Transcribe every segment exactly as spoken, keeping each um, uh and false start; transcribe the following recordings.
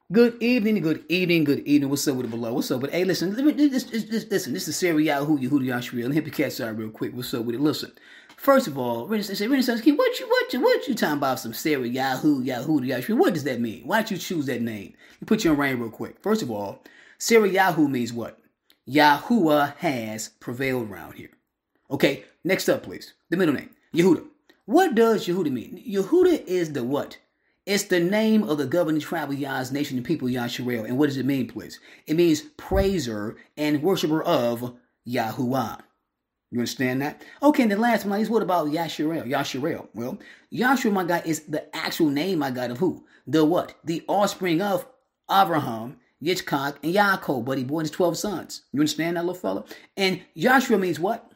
Good evening, good evening, good evening. What's up with it below? What's up with it? Hey, listen, let me, this, this, this, listen, this is Sarah Yahoo, Yehuda Yashriel. Let me hit the cats out real quick. What's up with it? Listen, first of all, Renaissance, Renaissance King, what you, what you, what you talking about? Some Sarah Yahoo, Yahoo Yashriel. What does that mean? Why don't you choose that name? Let me put you on rain real quick. First of all, Sarah Yahoo means what? Yahuwah has prevailed around here. Okay, next up, please. The middle name, Yehuda. What does Yehuda mean? Yehuda is the what? It's the name of the governing tribe of Yah's nation and people, Yasharel. And what does it mean, please? It means praiser and worshiper of Yahuwah. You understand that? Okay, and the last one is what about Yasharel? Yasharel. Well, Yasharel, my God, is the actual name, my God, of who? The what? The offspring of Abraham, Yitzchak, and Yaakov, buddy boy, and his twelve sons. You understand that, little fella? And Yasharel means what?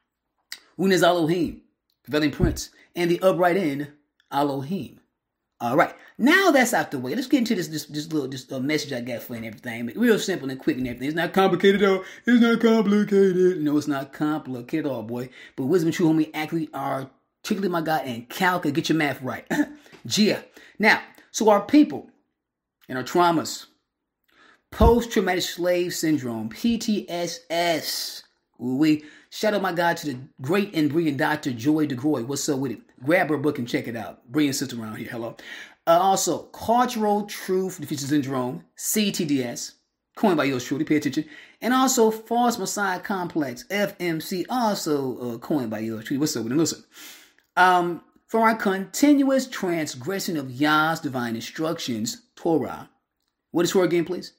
Un is Elohim, prevailing prince, and the upright in Elohim. All right, now that's out the way. Let's get into this this, this little this, uh, message I got for you and everything. Real simple and quick and everything. It's not complicated at all. It's not complicated. No, it's not complicated at all, boy. But wisdom and true homie actually are particularly my God and calc. Get your math right. Gia. Now, so our people and our traumas, post-traumatic slave syndrome, P T S S. We shout out my God to the great and brilliant Doctor Joy DeGroy. What's up with it? Grab her book and check it out. Brilliant sister around here. Hello. Uh, also, Cultural Truth Deficiency Syndrome, C T D S, coined by yours truly. Pay attention. And also, False Messiah Complex, F M C, also uh, coined by yours truly. What's up with it? Listen. Um, for our continuous transgression of Yah's divine instructions, Torah. What is Torah again, please?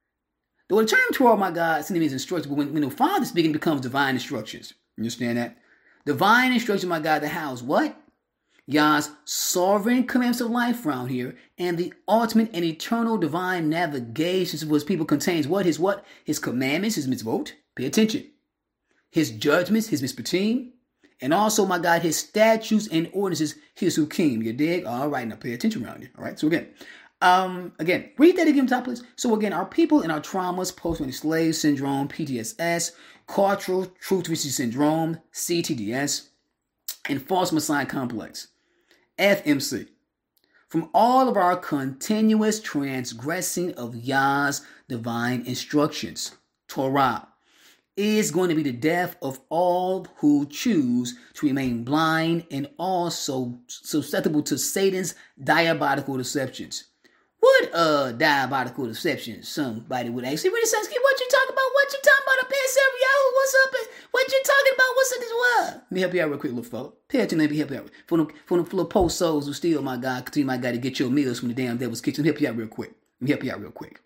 The term Torah, my God, simply means instruction, but when, when the Father speaking, it becomes divine instructions. You understand that? Divine instruction, my God, the house. What? Yah's sovereign commandments of life around here, and the ultimate and eternal divine navigation of his people contains what? His what? His commandments, his mitzvot. Pay attention. His judgments, his mispatim, and also, my God, his statutes and ordinances, his hukim. You dig? All right, now pay attention around here. All right, so again. Um, again, read that again, top please. So again, our people and our traumas, post-traumatic slave syndrome, P T S S, cultural truth deficiency syndrome, C T D S, and false messiah complex, F M C. From all of our continuous transgressing of Yah's divine instructions, Torah, is going to be the death of all who choose to remain blind and also susceptible to Satan's diabolical deceptions. What uh diabolical deception? Somebody would ask. Really, Sensky, what you talking about? What you talking about up here, Sarah? What's up? What you talking about? What's up this world? Let me help you out real quick, little fella. Pay attention, let me help you out. For them, for them little post souls who steal, my God, continue, my God, to get your meals from the damn devil's kitchen. Let me help you out real quick. Let me help you out real quick.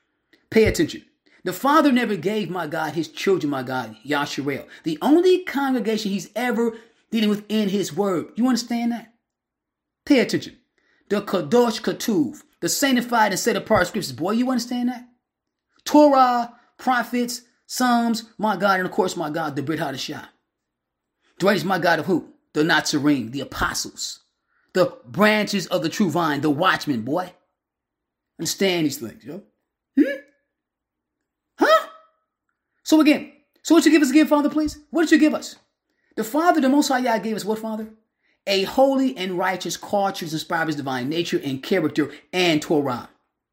Pay attention. The Father never gave, my God, his children, my God, Yasharel, the only congregation he's ever dealing with in his word. You understand that? Pay attention. The Kadosh Katuv, the sanctified and set apart scriptures. Boy, you understand that? Torah, prophets, Psalms, my God, and of course, my God, the Brit Hadashah. The writings, my God, of who? The Nazarene, the apostles, the branches of the true vine, the watchmen, boy. Understand these things, yo. Hmm? Huh? So again, so what you give us again, Father, please? What did you give us? The Father, the Most High Yah gave us what, Father? A holy and righteous culture inspired by his divine nature and character and Torah.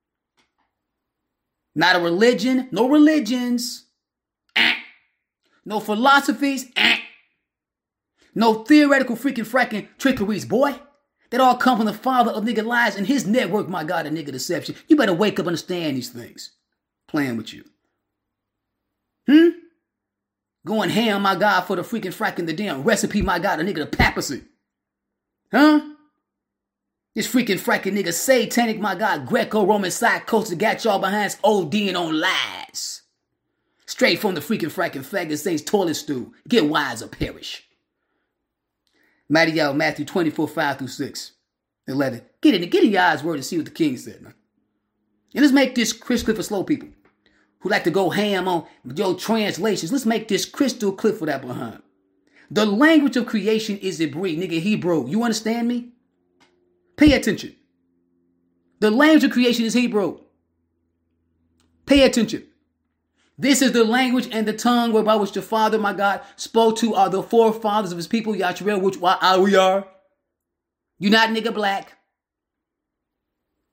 Not a religion, no religions, eh. No philosophies, eh. No theoretical freaking fracking trickeries, boy. That all come from the father of nigga lies and his network, my God, a nigga deception. You better wake up and understand these things. Playing with you. Hmm? Going ham, my God, for the freaking fracking the damn recipe, my God, a nigga the papacy. Huh? This freaking fracking nigga satanic, my God, Greco-Roman side coach that got y'all behind ODing on lies. Straight from the freaking fracking faggot saints toilet stool. Get wise or perish. Mighty out Matthew twenty-four, five through six. eleven. Get in, get in your eyes word and see what the king said, man. And let's make this crystal for slow people who like to go ham on your translations. Let's make this crystal clear for that behind. The language of creation is Hebrew, nigga, Hebrew. You understand me? Pay attention. The language of creation is Hebrew. Pay attention. This is the language and the tongue whereby which the Father, my God, spoke to are the forefathers of his people, Yasharel, which why we are. You not nigga black.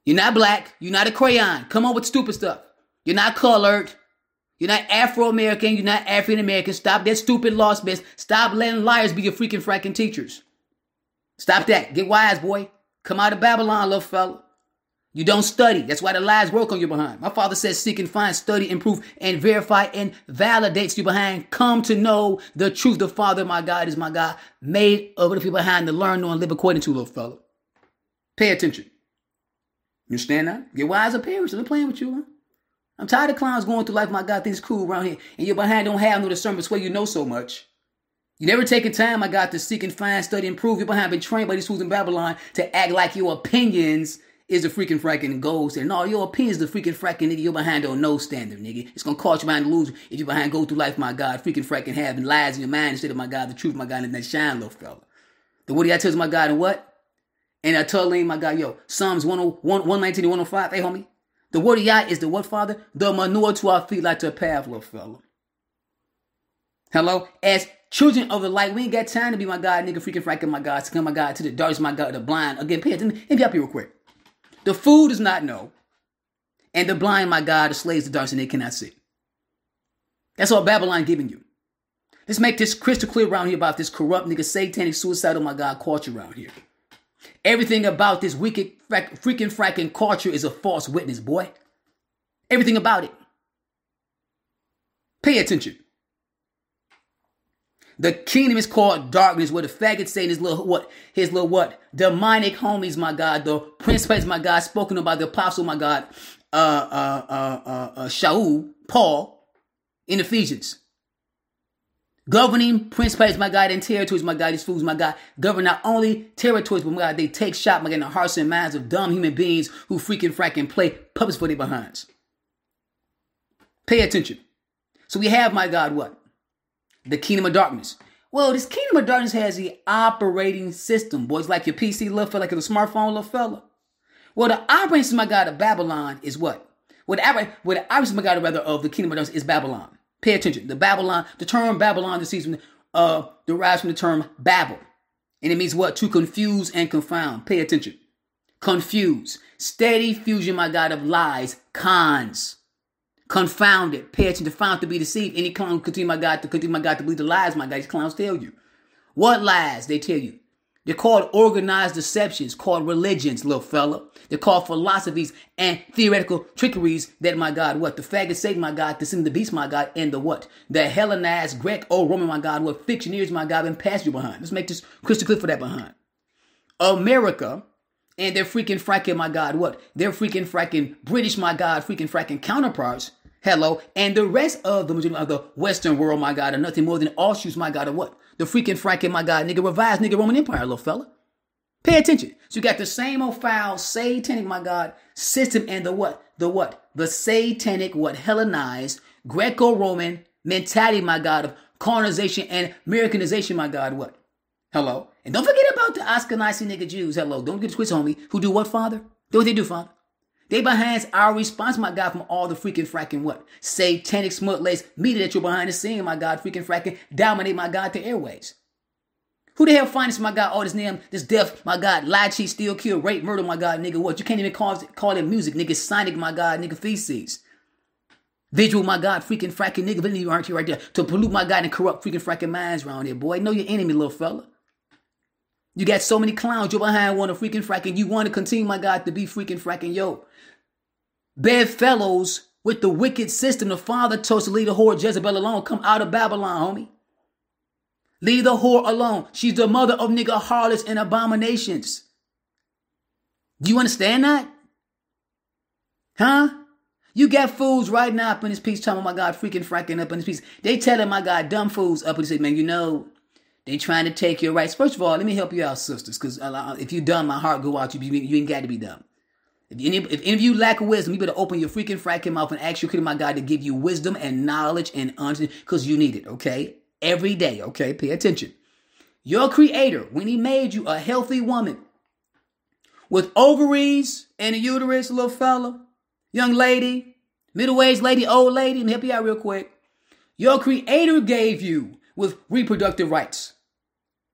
You're not black. You're not a crayon. Come on with stupid stuff. You're not colored. You're not Afro-American. You're not African-American. Stop that stupid lost mess. Stop letting liars be your freaking fracking teachers. Stop that. Get wise, boy. Come out of Babylon, little fella. You don't study. That's why the lies work on your behind. My father says seek and find, study, improve, and verify, and validates you behind. Come to know the truth. The Father, my God, is my God. Made of the people behind to learn, know, and live according to, little fella. Pay attention. You understand that? Get wise up here. I'm playing with you, huh? I'm tired of clowns going through life. My God, things cool around here. And your behind don't have no discernment where you know so much. You never taking time, my God, to seek and find, study, and prove. Your behind been trained by these fools in Babylon to act like your opinions is the freaking fracking gold standard. No, your opinions is the freaking fracking, nigga. Your behind don't know standard, nigga. It's going to cost you behind to lose if you behind go through life, my God. Freaking fracking having lies in your mind instead of, my God, the truth, my God, and that shine, little fella. The what do I tell you, my God, and what? And I tell him, my God, yo, Psalms one nineteen and one oh five. Hey, homie. The word of Yah is the what, Father? The manure to our feet like to a path, little fella. Hello? As children of the light, we ain't got time to be, my God, nigga, freaking fracking, my God, to come, my God, to the darkness, my God, the blind. Again, pay attention. Let me help you real quick. The fool does not know. And the blind, my God, the slaves of darkness, and they cannot see. That's all Babylon giving you. Let's make this crystal clear around here about this corrupt, nigga, satanic, suicidal, my God, culture around here. Everything about this wicked, frack, freaking fracking culture is a false witness, boy. Everything about it. Pay attention. The kingdom is called darkness, where the faggot saying his little what, his little what, demonic homies, my God, the principles, my God, spoken about the apostle, my God, uh, uh, uh, uh, uh Shaul, Paul, in Ephesians. Governing principalities, my God, and territories, my God, these fools, my God, govern not only territories, but my God, they take shot, my God, in the hearts and minds of dumb human beings who freaking fracking play puppets for their behinds. Pay attention. So we have, my God, what? The kingdom of darkness. Well, this kingdom of darkness has the operating system, boys, like your P C, little fella, like a smartphone, little fella. Well, the operating system, my God, of Babylon is what? Well, the operating well, system, my God, rather, of the kingdom of darkness is Babylon. Pay attention. The Babylon, the term Babylon from, uh, derives from the term Babel. And it means what? To confuse and confound. Pay attention. Confuse. Steady fusion, my God, of lies. Cons. Confounded. Pay attention. To found to be deceived. Any clown continue, my God, to continue, my God, to believe the lies, my God. These clowns tell you. What lies? They tell you. They're called organized deceptions, called religions, little fella. They're called philosophies and theoretical trickeries that, my God, what? The faggot Satan, my God, the sin of the beast, my God, and the what? The Hellenized Greek or Roman, my God, what? Fictioneers, my God, and pass you behind. Let's make this crystal clear for that behind. America and their freaking fracking, my God, what? Their freaking fracking British, my God, freaking fracking counterparts, hello, and the rest of the majority of the Western world, my God, are nothing more than offshoots, my God, of what? The freaking fracking, my God, nigga, revised nigga Roman Empire, little fella. Pay attention. So you got the same old foul, satanic, my God, system and the what? The what? The satanic, what? Hellenized, Greco-Roman mentality, my God, of colonization and Americanization, my God, what? Hello. And don't forget about the Ashkenazi nigga Jews, hello. Don't get twisted, homie. Who do what, Father? Do what they do, Father. They behind our response, my God, from all the freaking fracking what? Satanic smut-laced media that you're behind the scene, my God, freaking fracking, dominate, my God, the airways. Who the hell finds, my God, all this name, this death, my God, lie, cheat, steal, kill, rape, murder, my God, nigga, what? You can't even call it, call it music, nigga, sonic, my God, nigga, feces. Visual, my God, freaking fracking, nigga, you aren't you right there to pollute, my God, and corrupt freaking fracking minds around here, boy. Know your enemy, little fella. You got so many clowns, you're behind one of freaking fracking. You want to continue, my God, to be freaking fracking, yo. Bedfellows with the wicked system. The Father told us to leave the whore Jezebel alone. Come out of Babylon, homie. Leave the whore alone. She's the mother of nigga harlots and abominations. Do you understand that? Huh? You got fools right now up in this piece talking, oh my God, freaking fracking up in this piece. They telling, my God, dumb fools up and say, man, you know, they trying to take your rights. First of all, let me help you out, sisters, because if you dumb, my heart go out to you. You ain't got to be dumb. If any, if any of you lack of wisdom, you better open your freaking fracking mouth and ask your creator, my God, to give you wisdom and knowledge and understanding, because you need it, okay? Every day, okay? Pay attention. Your creator, when he made you a healthy woman with ovaries and a uterus, little fella, young lady, middle-aged lady, old lady, let me help you out real quick. Your creator gave you with reproductive rights.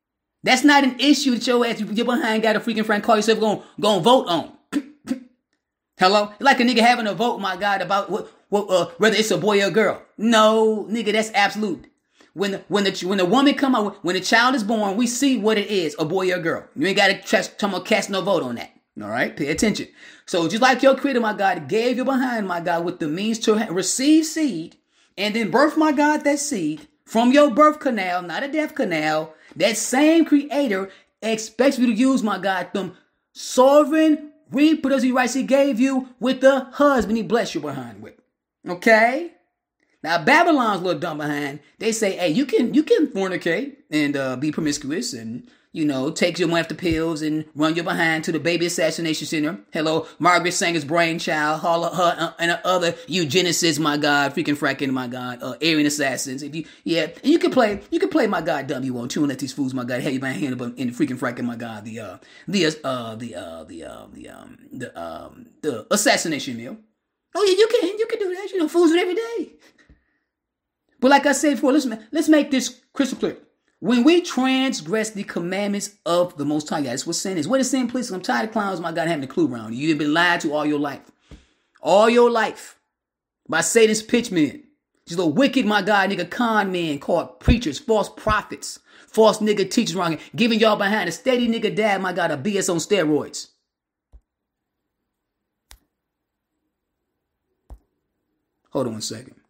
That's not an issue that your ass, you get behind, got a freaking friend, call yourself going to vote on. Hello? Like a nigga having a vote, my God, about what, what uh, whether it's a boy or a girl. No, nigga, that's absolute. When the, when the when the woman come out, when the child is born, we see what it is, a boy or a girl. You ain't got to tell me cast no vote on that. All right? Pay attention. So just like your creator, my God, gave you behind, my God, with the means to receive seed and then birth, my God, that seed from your birth canal, not a death canal, that same creator expects you to use, my God, them sovereign reproductive rights he gave you with the husband he blessed you behind with. Okay? Now, Babylon's a little dumb behind. They say, hey, you can you can fornicate and uh, be promiscuous and, you know, take your money after pills and run your behind to the baby assassination center. Hello, Margaret Sanger's brainchild, her, her uh, and other eugenicists, my God, freaking fracking, my God, uh, Aryan assassins. If you, yeah, and you can play, you can play, my God, dumb you want to, and let these fools, my God, have you by hand up in the freaking fracking, my God, the uh, the uh, the uh, the uh, the um, the um, the assassination meal. Oh yeah, you can, you can do that. You know, fools do it every day. But like I said before, let's let's make this crystal clear. When we transgress the commandments of the Most High, that's what sin is. What is sin, please? I'm tired of clowns, my God, having a clue around you. You've been lied to all your life. All your life. By Satan's pitchmen. These little wicked, my God, nigga, con men called preachers, false prophets, false nigga teachers around here, giving y'all behind a steady nigga dad, my God, a B S on steroids. Hold on one second.